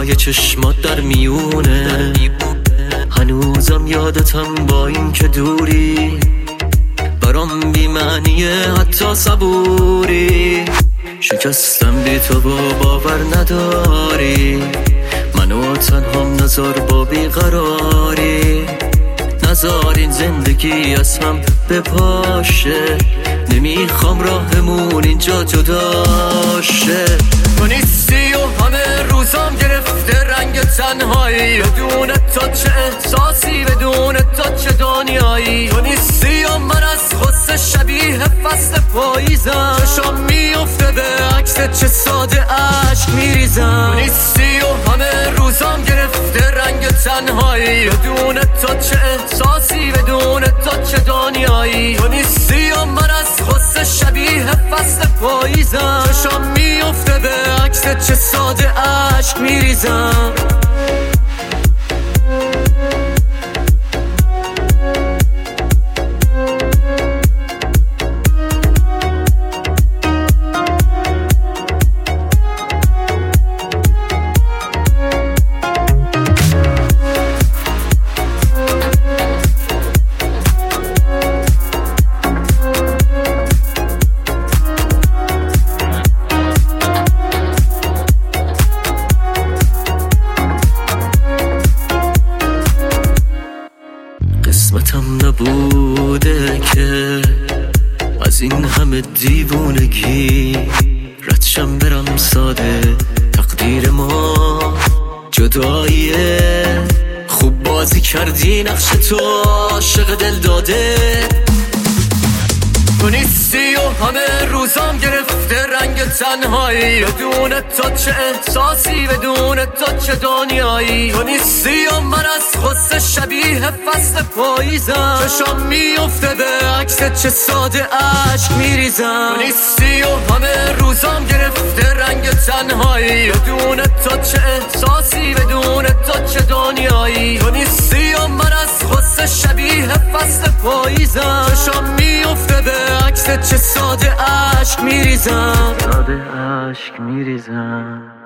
های چشمات در میونه، هنوزم یادتم با این که دوری، برام بی معنیه حتی صبوری. شکستم بی تو باور نداری، منو تنهام نذار با بیقراری، نذار این زندگی از هم بپاشه، نمیخوام راهمون اینجا جداشه. تو نیستی و همه روزام گرفته رنگ تنهایی، بدون تو چه احساسی، بدون تو چه دنیایی. تو نیستی و من از غصه شبیه فصل پاییزم، چشام میفته به عکس چه ساده عشق میریزم. تو نیستی و همه روزام گرفته رنگ تنهایی، بدون تو چه احساسی، بدون تو چه دنیایی. تو نیستی و من از غصه شبیه فصل پاییزم، چشام میفته به عکس چه ساده عشق میریزم. قسمتم نبوده که از این همه دیوونگی ردشم برم ساده، تقدیر ما جداییه. خوب بازی کردی نقش تو عاشق دل داده. تو نیستی و همه روزام گرفته رنگ تنهایی، بدون تو چه احساسی، بدون تو چه دنیایی. تو نیستی و من از غصه شبیه فصل پاییزم، چشام میفته به عکس چه ساده عشق میریزم. تو نیستی و همه روزام گرفته رنگ تنهایی، بدون تو چه احساسی، بدون تو چه دنیایی. تو نیستی و من از غصه شبیه فصل پاییزم، چشام میفته به عکس چه ساده عشق میریزم، ساده عشق میریزم.